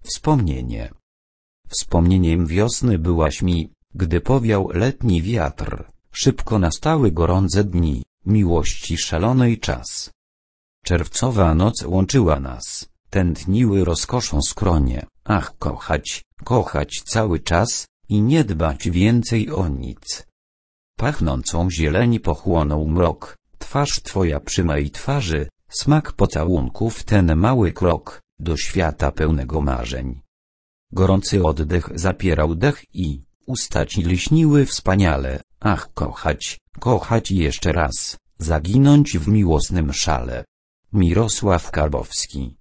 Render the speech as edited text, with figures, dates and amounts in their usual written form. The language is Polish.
Wspomnienie. Wspomnieniem wiosny byłaś mi, gdy powiał letni wiatr, szybko nastały gorące dni, miłości szalonej czas. Czerwcowa noc łączyła nas, tętniły rozkoszą skronie, ach kochać, kochać cały czas i nie dbać więcej o nic. Pachnącą zieleni pochłonął mrok, twarz twoja przy mej twarzy, smak pocałunków ten mały krok, do świata pełnego marzeń. Gorący oddech zapierał dech i usta ci lśniły wspaniale, ach kochać, kochać jeszcze raz, zaginąć w miłosnym szale. Mirosław Karbowski.